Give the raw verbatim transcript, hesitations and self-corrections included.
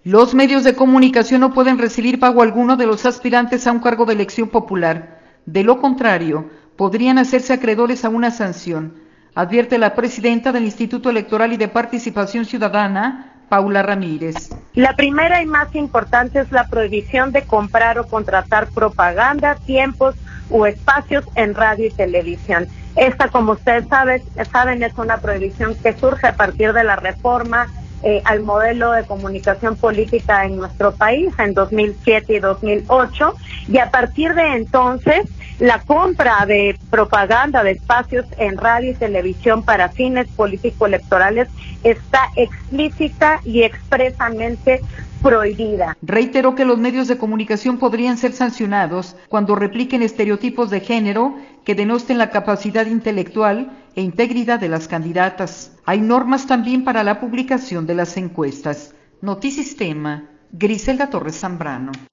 Los medios de comunicación no pueden recibir pago alguno de los aspirantes a un cargo de elección popular. De lo contrario, podrían hacerse acreedores a una sanción, advierte la presidenta del Instituto Electoral y de Participación Ciudadana, Paula Ramírez. La primera y más importante es la prohibición de comprar o contratar propaganda, tiempos o espacios en radio y televisión. Esta, como ustedes saben, saben es una prohibición que surge a partir de la reforma eh, al modelo de comunicación política en nuestro país en dos mil siete y dos mil ocho, y a partir de entonces la compra de propaganda de espacios en radio y televisión para fines político-electorales está explícita y expresamente prohibida. Reiteró que los medios de comunicación podrían ser sancionados cuando repliquen estereotipos de género que denosten la capacidad intelectual e integridad de las candidatas. Hay normas también para la publicación de las encuestas. Notisistema, Griselda Torres Zambrano.